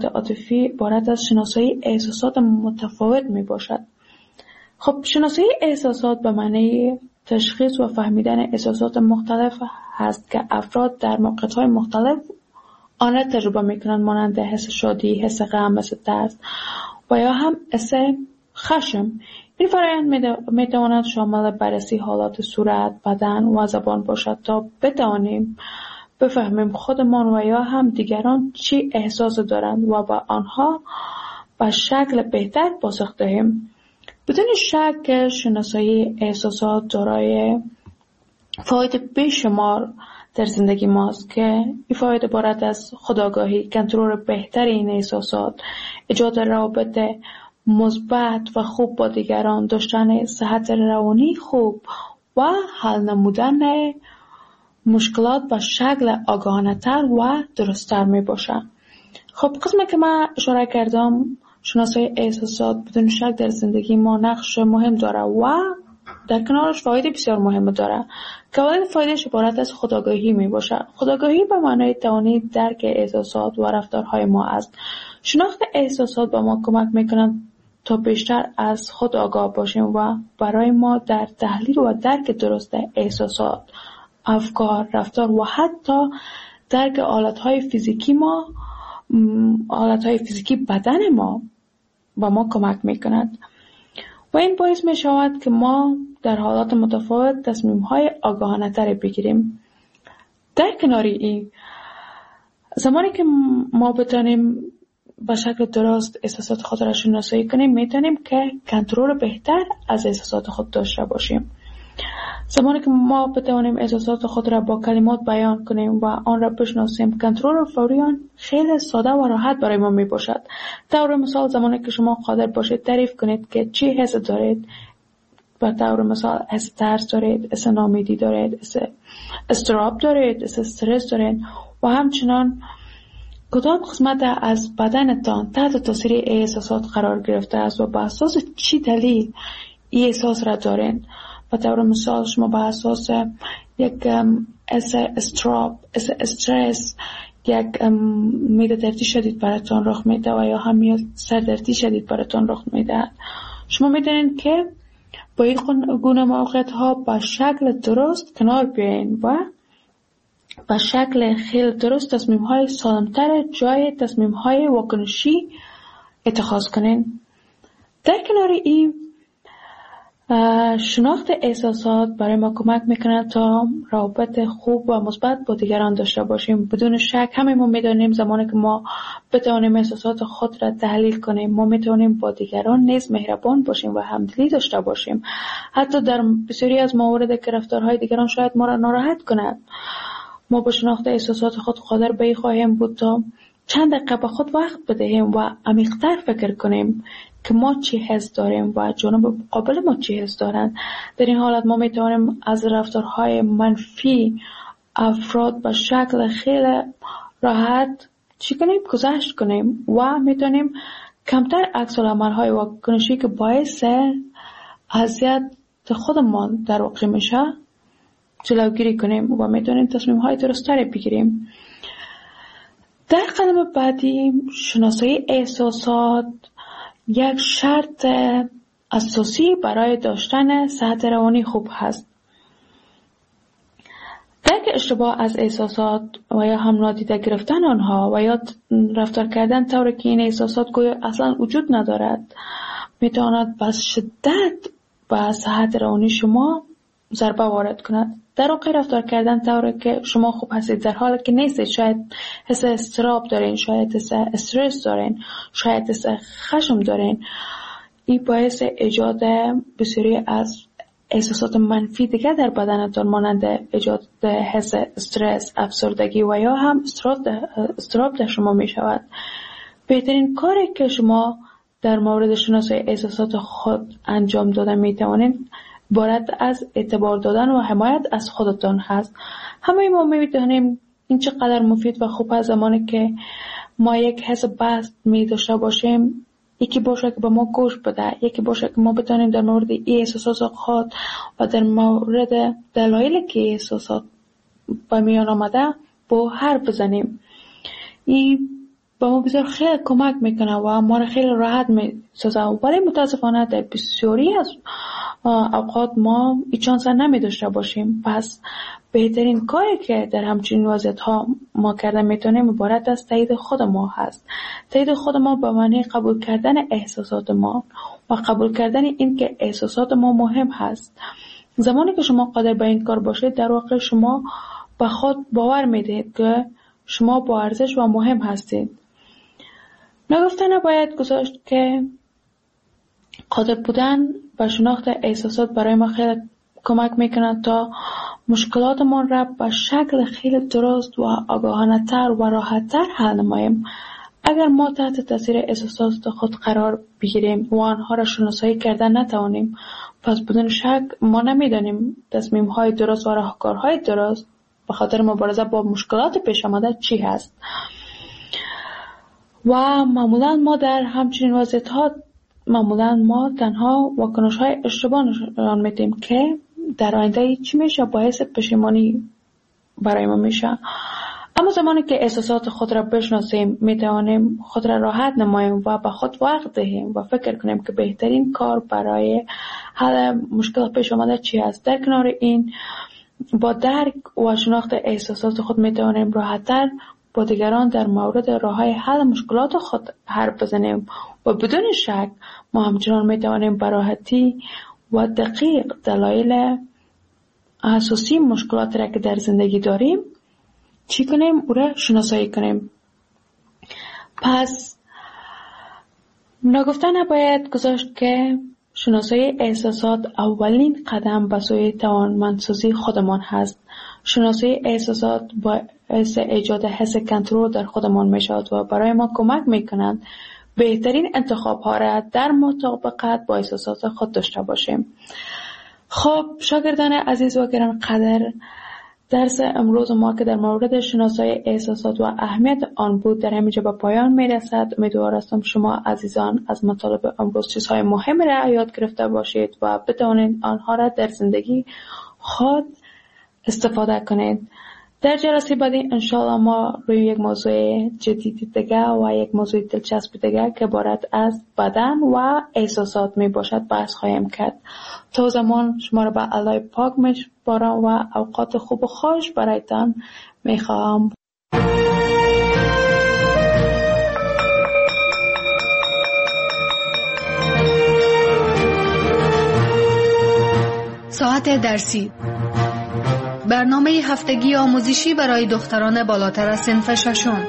عاطفی عبارت از شناسایی احساسات متفاوت می باشد. خب شناسایی احساسات به معنی تشخیص و فهمیدن احساسات مختلف هست که افراد در موقعیت‌های مختلف آن را تجربه می‌کنند، مانند حس شادی، حس غم، حس ترس و یا هم حس خشم. این فرآیند می‌تواند شامل بررسی حالات صورت، بدن و زبان باشد تا بتوانیم بفهمیم خودمان و یا هم دیگران چی احساس دارند و با آنها به شکل بهتر پاسخ دهیم. بدون شک شناسایی احساسات دارای فواید بیشمار در زندگی ماست که این فواید عبارت از خودآگاهی، کنترل بهتر این احساسات، ایجاد روابط مثبت و خوب با دیگران، داشتن صحت روانی خوب و حل نمودن مشکلات به شکل آگاهانه‌تر و درست‌تر می باشد. خب قسمی که من اشاره کردم، شناسایی احساسات بدون شک در زندگی ما نقش مهم داره و در کنارش فواید بسیار مهم داره که اولین فایدهش عبارت از خودآگاهی می باشه. خودآگاهی به معنای توانایی درک احساسات و رفتارهای ما است. شناخت احساسات به ما کمک میکنند تا بیشتر از خود آگاه باشیم و برای ما در تحلیل و درک درست احساسات، افکار، رفتار و حتی درک حالتهای فیزیکی بدن ما به ما کمک میکند و این باعث می شود که ما در حالات متفاوت تصمیم‌های آگاهانه تر بگیریم. در کنار این، زمانی که ما بتانیم به شکل درست احساسات خود را شناسایی کنیم، میتونیم که کنترل بهتر از احساسات خود داشته باشیم. زمانی که ما بتوانیم احساسات خود را با کلمات بیان کنیم و آن را بشناسیم، کنترل فوری آن خیلی ساده و راحت برای ما می باشد. طور مثال، زمانی که شما قادر باشید تعریف کنید که چی حس دارید، به طور مثال حس ترس دارید، حس ناامیدی دارید، حس اضطراب دارید، حس استرس دارید و همچنان کدام قسمت از بدنتان تحت تاثیر احساسات قرار گرفته است و به اساس چی دلیل این احساس را دارید. به طور مثال شما به اساس یک اضطراب، استرس، یک معده دردی شدید براتون رخ میده و یا هم سردردی شدید براتون رخ میده، شما میدونید که با این گونه موقعیت ها به شکل درست کنار بیاین و به شکل خیلی درست تصمیم های سالمتر جای تصمیم های واکنشی اتخاذ کنین. در کنار این، شناخت احساسات برای ما کمک میکنه تا روابط خوب و مثبت با دیگران داشته باشیم. بدون شک همه ما میدونیم زمانی که ما بتوانیم احساسات خود را تحلیل کنیم، ما میتونیم با دیگران نیز مهربان باشیم و همدلی داشته باشیم. حتی در بسیاری از موارد که رفتارهای دیگران شاید ما را ناراحت کند، ما با شناخت احساسات خود قادر به این خواهیم بود تا چند دقیقه به خود وقت بدهیم و عمیق‌تر فکر کنیم که ما چی حس داریم و جانب مقابل ما چی حس دارند. در این حالت ما میتوانیم از رفتارهای منفی افراد به شکل خیلی راحت گذشت کنیم و میتونیم کمتر عکس العمل‌های واکنشی که باعث اذیت خودمان در واقع میشه جلوگیری کنیم و میتونیم تصمیم‌های درست‌تری بگیریم. در قدم بعدی، شناسایی احساسات یک شرط اساسی برای داشتن صحت روانی خوب هست. درک اشتباه از احساسات و یا هم نادیده گرفتن آنها و یا رفتار کردن طوری که این احساسات گویا اصلا وجود ندارد میتواند به شدت به صحت روانی شما ضربه وارد کند. در واقع رفتار کردن طوری که شما خوب هستید در حالی که نیستید، شاید حس اضطراب دارین، شاید حس استرس دارین، شاید حس خشم دارین، این باعث ایجاد بسیاری از احساسات منفی دیگر در بدنتان مانند ایجاد حس استرس، افسردگی و یا هم اضطراب در شما می شود. بهترین کاری که شما در مورد شناسایی احساسات خود انجام دادن می توانید عبارت از اعتبار دادن و حمایت از خودتان هست. همه ما می‌دانیم این چقدر مفید و خوب است زمانی که ما یک حس بد می داشته باشیم، یکی باشه که به ما گوش بده، یکی باشه که ما بتونیم در مورد این احساسات خود و در مورد دلایلی که احساسات به میان آمده با حرف بزنیم. این به ما بسیار خیلی کمک میکنه و ما را خیلی راحت میسازه، ولی متاسفانه در بسیاری از اوقات ما این چانس نمی داشته باشیم. پس بهترین کاری که در همچین وضعیت ها ما کرده میتونیم عبارت از تایید خود ما هست. تایید خود ما به معنی قبول کردن احساسات ما و قبول کردن این که احساسات ما مهم هست. زمانی که شما قادر به این کار باشید، در واقع شما به خود باور میدید که شما با ارزش و مهم هستید. نگفته نباید گذاشت که قادر بودن و شناخت احساسات برای ما خیلی کمک میکنه تا مشکلاتمان را به شکل خیلی درست و آگاهانه تر و راحت تر حل نماییم. اگر ما تحت تاثیر احساسات خود قرار بگیریم و آنها را شناسایی کردن نتوانیم، پس بدون شک ما نمیدانیم تصمیم های درست و راهکارهای درست به خاطر مبارزه با مشکلات پیش آمده چی هست. و معمولا ما در همچنین وضعیت‌ها ما تنها واکنش‌های اشتباه نشان میدیم که در آینده چی میشه، باعث پشیمانی برای ما میشه. اما زمانی که احساسات خود را بشناسیم، میتوانیم خود را راحت نماییم و به خود وقت دهیم و فکر کنیم که بهترین کار برای حل مشکل پیش آمده چی است. در کنار این، با درک و شناخت احساسات خود میتوانیم راحت‌تر با دیگران در مورد راه‌های حل مشکلات خود حرف بزنیم و بدون شک ما همچنان میتوانیم به راحتی و دقیق دلایل اساسی مشکلات را که در زندگی داریم چی کنیم، او را شناسایی کنیم. پس نگفته نباید گذاشت که شناسایی احساسات اولین قدم به سوی توانمندسازی خودمان هست. شناسایی احساسات باعث ایجاد حس کنترل در خودمان می شود و برای ما کمک می کنند بهترین انتخاب ها را در مطابقت با احساسات خود داشته باشیم. خب شاگردان عزیز و گرانقدر، درس امروز ما که در مورد شناسایی احساسات و اهمیت آن بود در همینجا به پایان می رسد. امیدوار هستم شما عزیزان از مطالب امروز چیزهای مهم را یاد گرفته باشید و بتوانید آنها را در زندگی خود استفاده کنید. در جلسه بعدی انشاءالله ما روی یک موضوع جدید دیگه و یک موضوع دلچسب دیگه که عبارت از بدن و احساسات می باشد بحث خواهیم کرد. تا زمان شما را به الله پاک میسپارم و اوقات خوب و خوش برایتان میخواهم. ساعت درسی، برنامه هفتگی آموزشی برای دختران بالاتر از صنف ششم.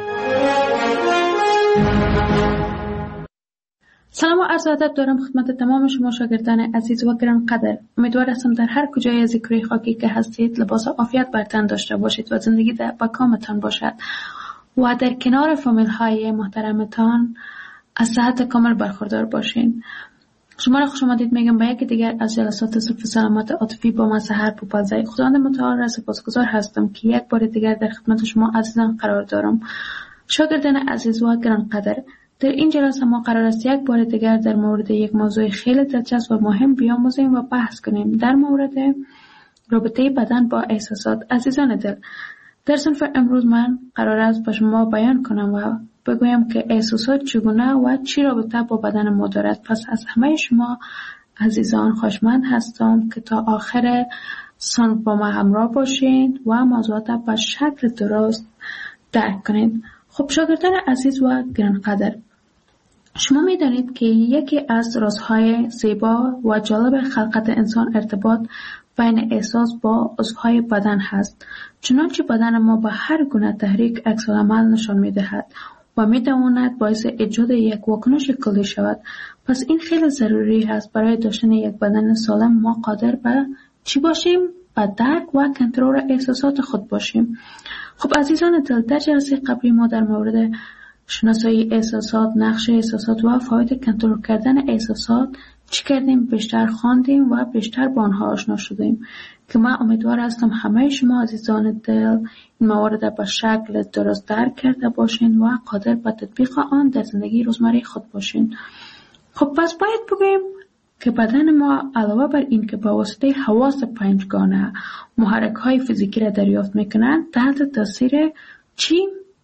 سلام و عرض ادب دارم خدمت تمام شما شاگردان عزیز و گرانقدر. امیدوار هستم در هر کجای از کره خاکی که هستید لباس عافیت بر تن داشته باشید و زندگی با کامتان باشد و در کنار فامیل های محترمتان از صحت کامل برخوردار باشین. شما را خوش آمدید میگم به یکی دیگر از جلسات صف سلامت عاطفی با من سحر پوپلزی. خداوند متعال را سپاسگزار هستم که یک بار دیگر در خدمت شما عزیزان قرار دارم. شاگردان عزیز و گرانقدر، در این جلسه ما قرار است یک بار دیگر در مورد یک موضوع خیلی دلچسب و مهم بیاموزیم و بحث کنیم، در مورد رابطه بدن با احساسات. عزیزان دل، در صنف امروز من قرار است به شما بیان کنم و بگویم که احساسات چگونه و چی رابطه با بدن ما دارد. پس از همه شما عزیزان خوشمند هستم که تا آخر صنف با ما همراه باشین و موضوعات به شکل درست درک کنید. خب شاگردان عزیز و گرانقدر، شما می‌دانید که یکی از رازهای زیبا و جالب خلقت انسان ارتباط بین احساس با عضوهای بدن هست. چنانچه بدن ما با هر گونه تحریک عکس‌العمل نشان می‌دهد و می‌تواند باعث ایجاد یک واکنش کلی شود. پس این خیلی ضروری است برای داشتن یک بدن سالم ما قادر به چی باشیم؟ به درک و کنترل احساسات خود باشیم. خب عزیزان دل، در جلسه قبلی ما در مورد شناسایی احساسات، نقش احساسات و فواید کنترل کردن احساسات چی کردیم؟ بیشتر خواندیم و بیشتر با آنها آشنا شدیم که من امیدوار هستم همه شما عزیزان دل این موارد به شکل درست درک کرده باشین و قادر به تطبیق آن در زندگی روزمره خود باشین. خب پس باید بگوییم که بدن ما علاوه بر این که با واسطه حواس پنجگانه محرک‌های فیزیکی را دریافت می‌کنند، تحت تاثیر چی؟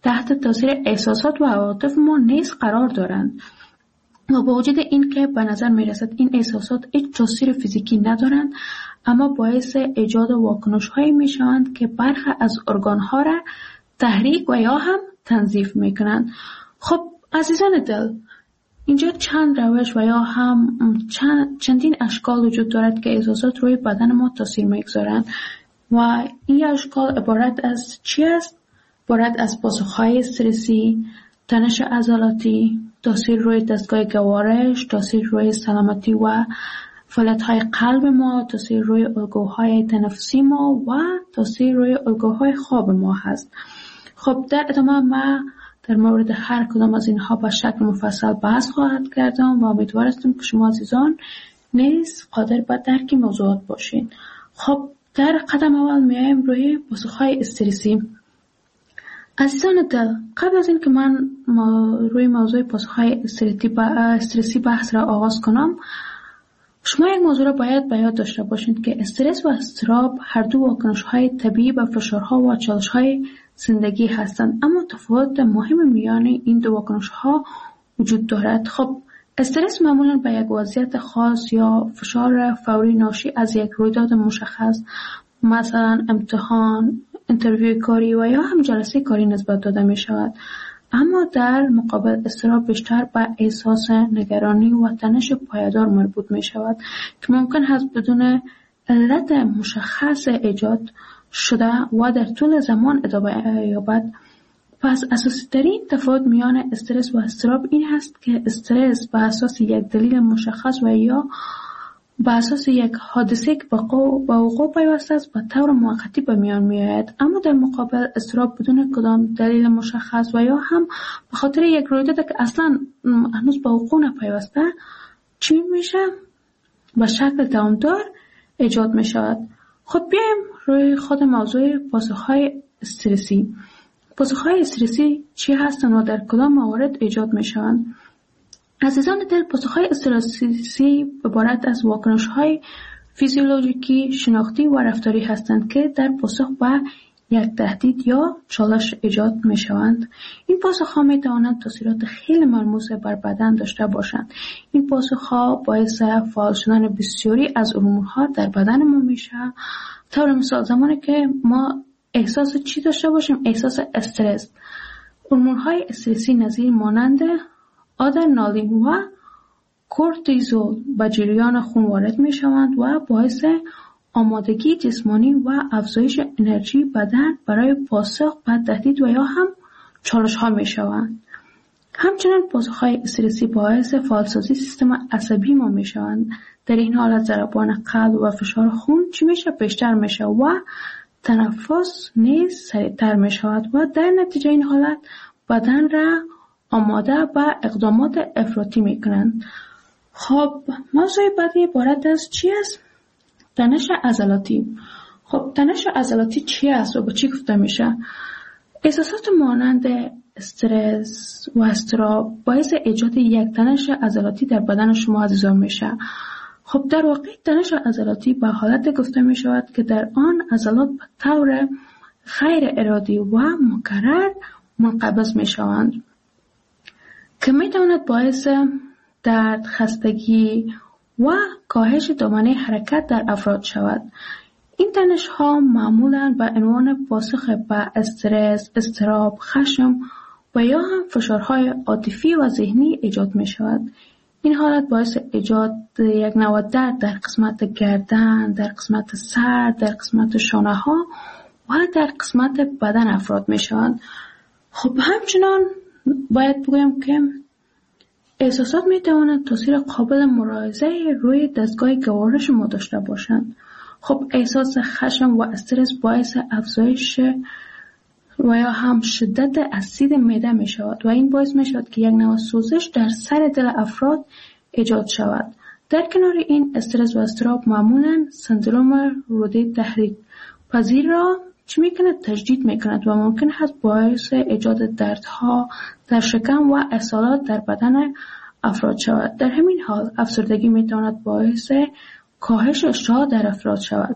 تحت تاثیر احساسات و عواطف ما نیز قرار دارند و با وجود این که به نظر می رسد این احساسات هیچ تاثیر فیزیکی ندارند، اما باعث ایجاد واکنش هایی می شوند که برخی از ارگان ها را تحریک و یا هم تنظیف می کنند. خب عزیزان دل، اینجا چند روش و یا هم چندین اشکال وجود دارد که احساسات روی بدن ما تاثیر میگذارند و این اشکال عبارت از چی است؟ عبارت از پاسخهای استرسی، تنش عضلاتی، تاثیر روی دستگاه گوارش، تاثیر روی سلامتی و فعالیت‌های قلب ما، تاثیر روی الگوهای تنفسی ما و تاثیر روی الگوهای خواب ما هست. خب در ادامه ما در مورد هر کدام از اینها به شکل مفصل بحث خواهد کردم و امیدوار هستم که شما عزیزان نیز قادر به درک موضوعات باشین. خب در قدم اول میایم روی پاسخهای استرسی. عزیزان دل، قبل از اینکه من روی موضوع پاسخهای استرسی بحث را آغاز کنم، شما یک موضوع را باید به یاد داشته باشید که استرس و اضطراب هر دو واکنش‌های طبیعی به فشارها و چالش‌های زندگی هستند، اما تفاوت مهم میان این دو واکنش‌ها وجود دارد. خب استرس معمولاً به یک وضعیت خاص یا فشار فوری ناشی از یک رویداد مشخص، مثلا امتحان، اینترویو کاری و یا هم جلسه کاری نسبت داده می شود. اما در مقابل اضطراب بیشتر به احساس نگرانی و تنش پایدار مربوط می شود که ممکن است بدون علت مشخص ایجاد شده و در طول زمان ادامه یابد. پس اساسی ترین تفاوت میان استرس و اضطراب این است که استرس به اساس یک دلیل مشخص و یا به اساس یک حادثه که به وقوع پیوسته است به طور موقتی به میان می آید، اما در مقابل اضطراب بدون کدام دلیل مشخص و یا هم به خاطر یک رویداد که اصلا هنوز به وقوع نپیوسته چی میشه؟ به شکل دوامدار ایجاد می شود. خب بیایم روی خود موضوع پاسخهای استرسی. پاسخهای استرسی چی هستند و در کدام موارد ایجاد می شوند؟ عزیزان دل، پاسخهای استرسی عبارت از واکنش‌های فیزیولوژیکی، شناختی و رفتاری هستند که در پاسخ به یک تهدید یا چالش ایجاد می شوند. این پاسخ‌ها می توانند تاثیرات خیلی ملموس بر بدن داشته باشند. این پاسخ‌ها باعث فعال شدن بسیاری از هورمون‌ها در بدن ما میشه. طور مثال زمانی که ما احساس چی داشته باشیم؟ احساس استرس. هورمون‌های استرسی نظیر مانند آدرنالین و کورتیزول به جریان خون وارد می شوند و باعث آمادگی جسمانی و افزایش انرژی بدن برای پاسخ به تهدید و یا هم چالش ها می شوند. همچنین پاسخ های استرسی باعث فعالسازی سیستم عصبی ما می شوند. در این حالت ضربان قلب و فشار خون چی میشه؟ بیشتر میشه و تنفس نیز سریعتر می شود و در نتیجه این حالت بدن را آماده به اقدامات افراطی می کنند. خب موضوع بعدی عبارت از چی است؟ تنش عضلاتی. خب تنش عضلاتی چی است و با چی گفته میشه؟ احساسات مانند استرس و اضطراب باعث ایجاد یک تنش عضلاتی در بدن شما عزیزان میشه. خب در واقع تنش عضلاتی به حالت گفته می شود که در آن عضلات به طور غیر ارادی و مکرر منقبض می شوند که می تواند باعث درد، خستگی و کاهش دامنه حرکت در افراد شود. این تنش ها معمولاً به عنوان پاسخ به استرس، اضطراب، خشم و یا هم فشارهای عاطفی و ذهنی ایجاد می شود. این حالت باعث ایجاد یک نوع درد در قسمت گردن، در قسمت سر، در قسمت شانه ها و در قسمت بدن افراد می شوند. خب همچنان باید بگویم که احساسات می توانند تاثیر قابل ملاحظه روی دستگاه گوارش ما داشته باشند. خب احساس خشم و استرس باعث افزایش و یا هم شدت اسید معده می شود و این باعث می شود که یک نوع سوزش در سر دل افراد ایجاد شود. در کنار این استرس و اضطراب معمولاً سندروم روده تحریک پذیر را چی می کند؟ تجدید می کند و ممکن است باعث ایجاد دردها در شکم و اسهالات در بدن افراد شود. در همین حال افسردگی می تواند باعث کاهش اشتها در افراد شود.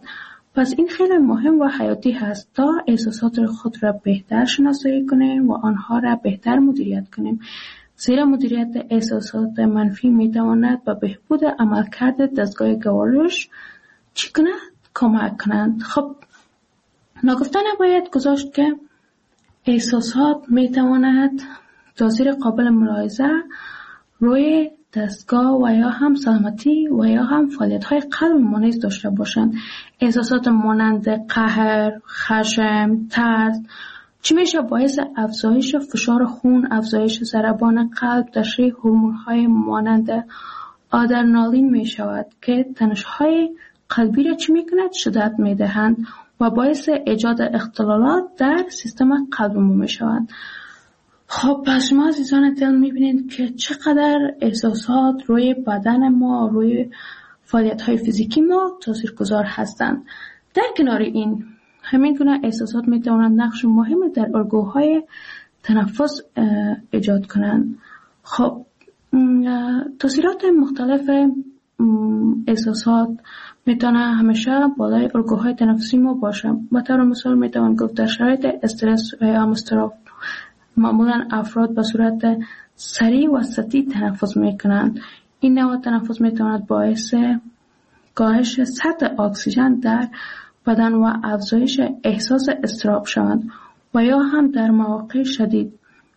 پس این خیلی مهم و حیاتی هست تا احساسات خود را بهتر شناسایی کنیم و آنها را بهتر مدیریت کنیم. زیرا مدیریت احساسات منفی میتواند به بهبود عملکرد دستگاه گوارش چی کند؟ کمک کنند. خب ناگفته نباید گذاشت که احساسات میتواند تاثیر قابل ملاحظه روی دستگاه و یا هم سلامتی و یا هم فعالیت‌های قلب ما نیز داشته باشند. احساسات مانند قهر، خشم، ترس چی میشه؟ باعث افزایش فشار خون، افزایش ضربان قلب، تشریح هورمون‌های مانند آدرنالین می شود که تنش‌های قلبی را چی میکند؟ شدت میدهند و باعث ایجاد اختلالات در سیستم قلب ما می شود. خب پس شما عزیزان دل میبینید که چقدر احساسات روی بدن ما، روی فعالیت‌های فیزیکی ما تاثیرگذار هستند. در کنار این همین گونه احساسات میتوانند نقش مهمی در الگوهای تنفس ایجاد کنند. خب تاثیرات مختلف احساسات میتونه همیشه بالای الگوهای تنفسی ما باشه. به طور مثال میتوان گفت در شرایط استرس و یا اضطراب معمولا افراد به صورت سریع و سطحی تنفس میکنند. این نوع تنفس میتواند باعث کاهش سطح اکسیژن در بدن و افزایش احساس اضطراب شوند و یا هم در مواقع شدید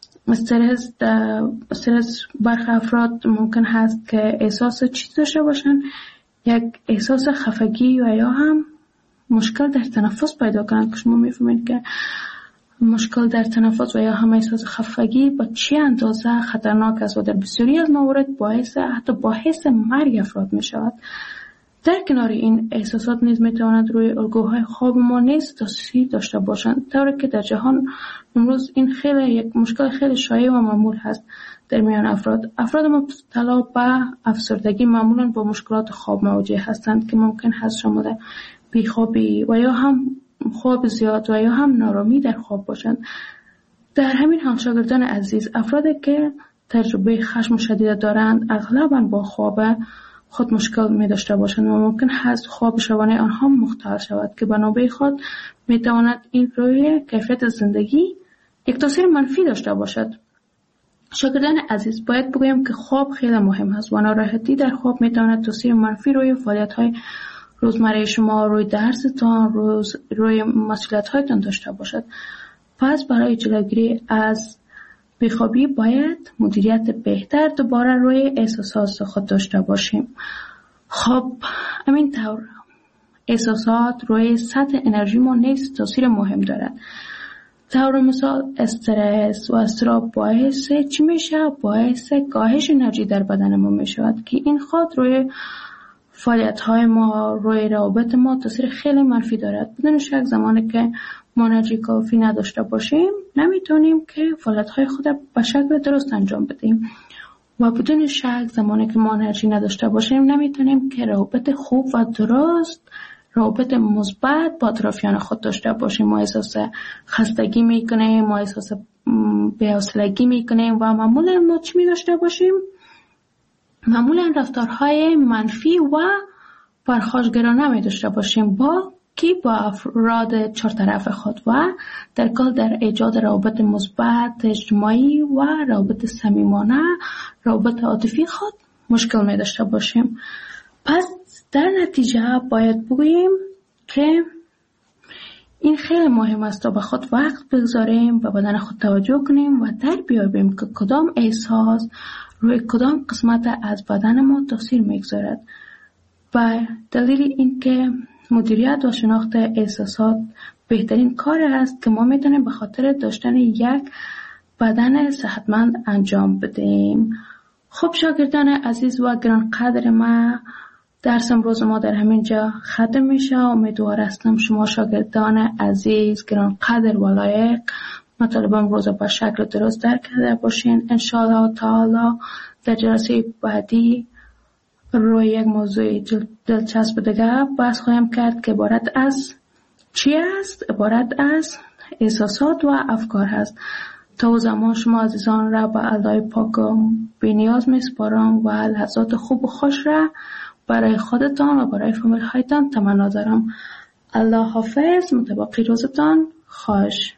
استرس برخی افراد ممکن هست که احساس چیز داشته باشند، یک احساس خفگی و یا هم مشکل در تنفس پیدا کنند که شما میفهمید که مشکل در تنفس و یا هم احساس خفگی با چه اندازه خطرناک است و در بسیاری از موارد باعث مرگ افراد می شود. در کنار این احساسات نیز می تواند روی الگوهای خواب ما نیز تاثیر داشته باشند، طوری که در جهان امروز این خیلی یک مشکل خیلی شایع و معمول هست در میان افراد مبتلا به افسردگی معمولا با مشکلات خواب مواجه هستند که ممکن هست شامل بیخوابی و یا هم خواب زیاد و یا هم نارامی در خواب باشند. در همین حال شاگردان عزیز، افرادی که تجربه خشم شدید دارند اغلباً با خواب خود مشکل می داشته باشند و ممکن هست خواب شبانه آنها مختل شود که به نوبه خود می تواند این روی کیفیت زندگی یک تاثیر منفی داشته باشد. شاگردان عزیز، باید بگویم که خواب خیلی مهم است و ناراحتی در خواب می تواند تاثیر منفی روی فعالیت‌های روزمره شما، روی درستان، روی مسئولیت‌هایتان داشته باشد. پس برای جلوگیری از بیخوابی باید مدیریت بهتر دوباره روی احساسات خود داشته باشیم. خب همین طور احساسات روی سطح انرژی ما نیز تاثیر مهم دارد. طور مثال استرس و اضطراب باعث چی میشه؟ باعث کاهش انرژی در بدن ما میشود که این خود روی فعالیت‌های ما، روی روابط ما تاثیر خیلی منفی دارد. بدون شک زمانی که ما انرژی کافی نداشته باشیم نمیتونیم که فعالیت‌های خود به شکل درست انجام بدیم و بدون شک زمانی که ما انرژی نداشته باشیم نمیتونیم که روابط خوب و درست، روابط مثبت با اطرافیان خود داشته باشیم. ما احساس خستگی میکنیم، ما احساس بی‌حوصلگی میکنیم و معمولا ما چی می داشته باشیم؟ معمولا رفتارهای منفی و پرخاشگرانه می داشته باشیم با افراد چهارطرف خود و در کل در ایجاد روابط مثبت اجتماعی و روابط صمیمانه، روابط عاطفی خود مشکل می داشته باشیم. پس در نتیجه باید بگوییم که این خیلی مهم است تا به خود وقت بگذاریم، به بدن خود توجه کنیم و در بیابیم که کدام احساس روی کدام قسمت از بدن ما تاثیر میگذارد. و دلیل این که مدیریت و شناخت احساسات بهترین کار است که ما میتونیم به خاطر داشتن یک بدن صحتمند انجام بدیم. خب شاگردان عزیز و گرانقدر ما، درس امروز ما در همین جا ختم میشه. امیدوار هستم شما شاگردان عزیز گرانقدر و لایق مطالب امروز به شکل درست درک کرده باشین. انشاءالله تعالی در جلسه بعدی روی یک موضوع دلچسب دیگه بحث خواهیم کرد که عبارت از چی است؟ عبارت از احساسات و افکار هست. تا زمان شما عزیزان را به الله پاک بی نیاز میسپارم و لحظات خوب و خوش را برای خودتان و برای فامیل هایتان تمنا دارم. الله حافظ. متباقی روزتان خوش.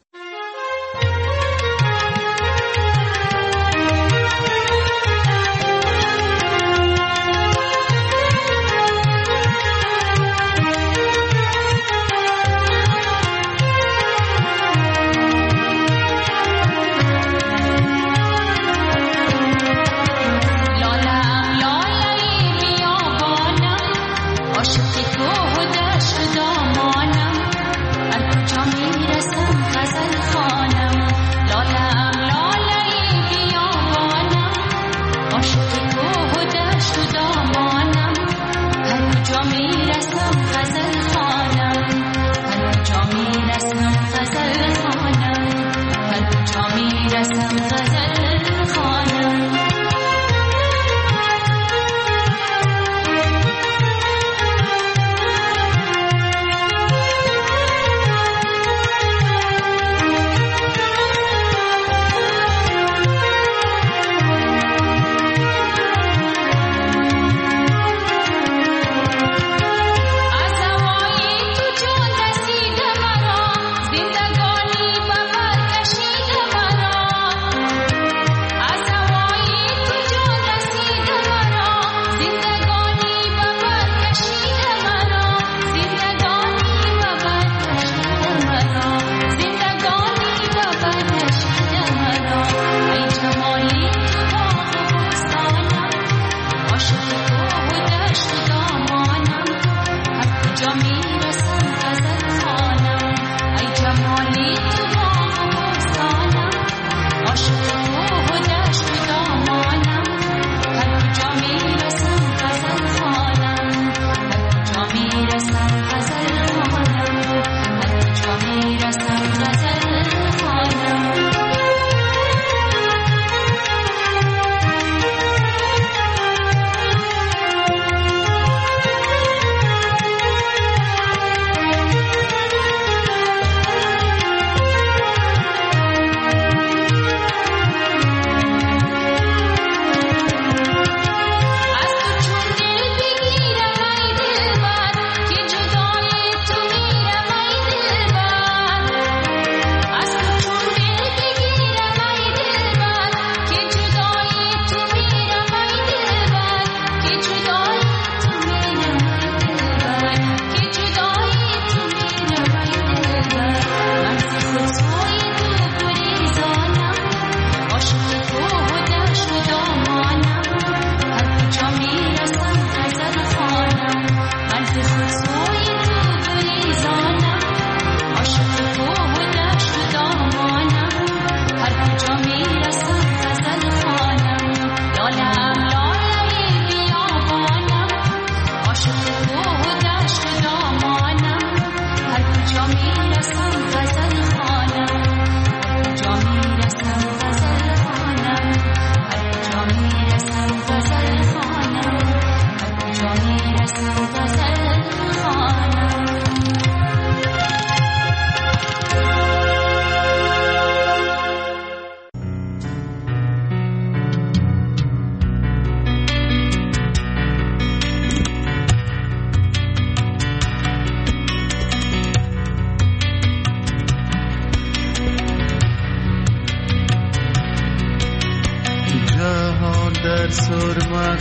در سرمه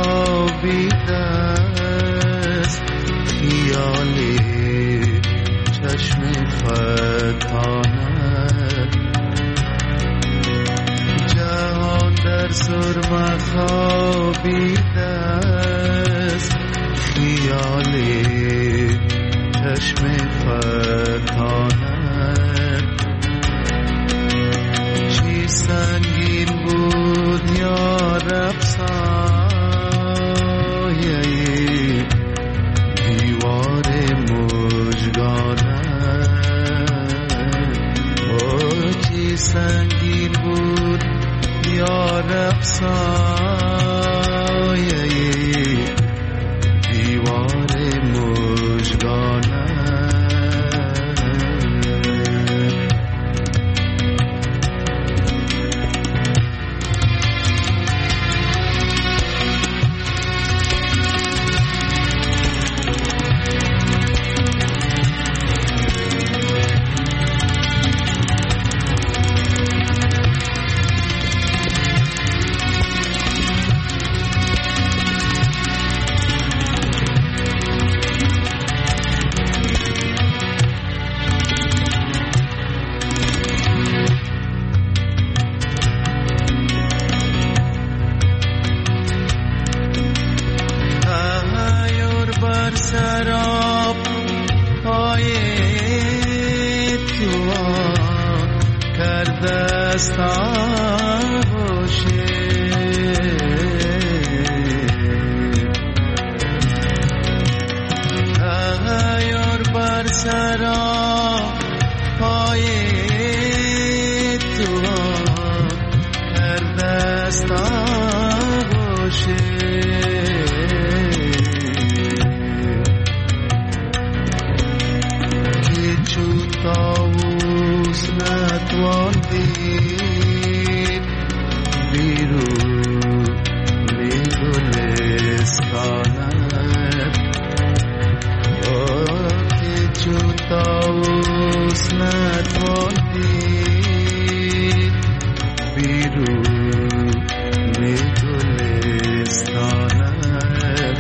خوابیده است خیالی چشم فتانه، جهان در سرمه خوابیده است خیالی چشم فتانه، چی سنگین بود یا رب سایه دیوار مژگانه، چی سنگین بود یا رب سایه دیوار مژگانه. دستان باشه تغییر بر سرا پای تو هر دستان باشه که چو طاووس نتوان دید بیرون گلستانت که چو طاووس نتوان دید بیرون گلستانت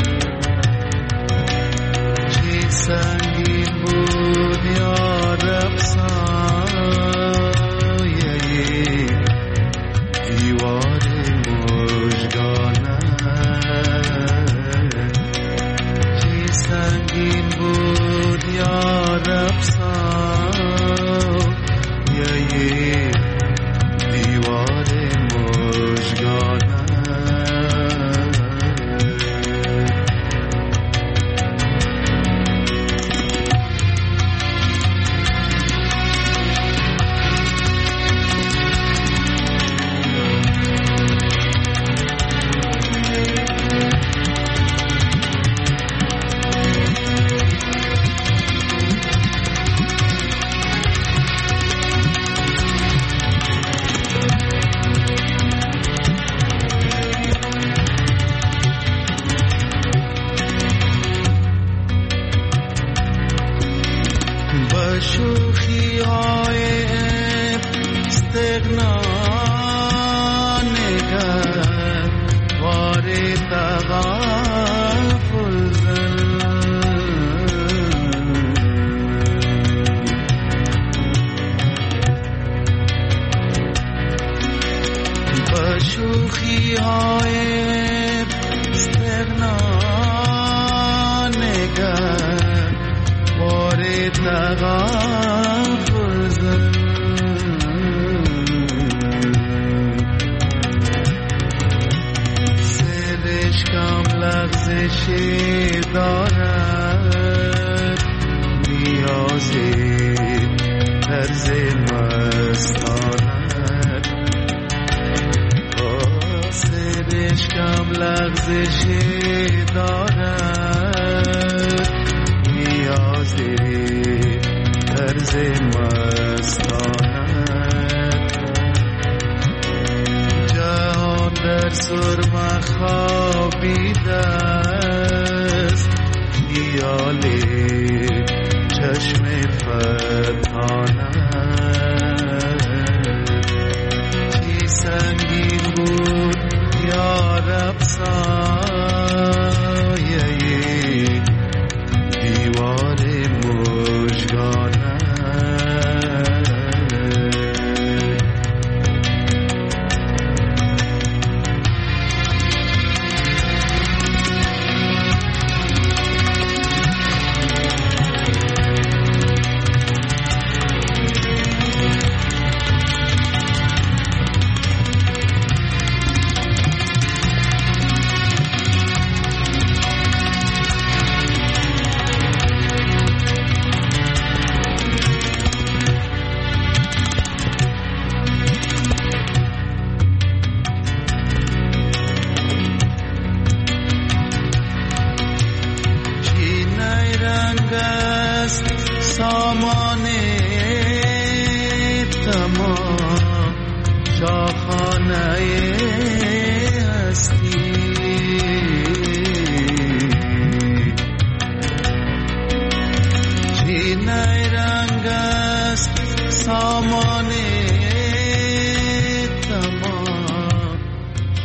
چه سنگین بود یا رب سایه دیوار مژگانت چه سنگین بود یا رب سایه دیوار مژگانت شوخی های استغنا نگر وار تغافل زن با شوخی های استغنا نگر وار تغافل زن سرش کم لغزشی دارد نیازی طرز مستانت سرش کم لغزشی دارد نیازی طرز مستانت جهان در سرمه خوابیده است خیال چشم فتانت چی سنگین بود یا رب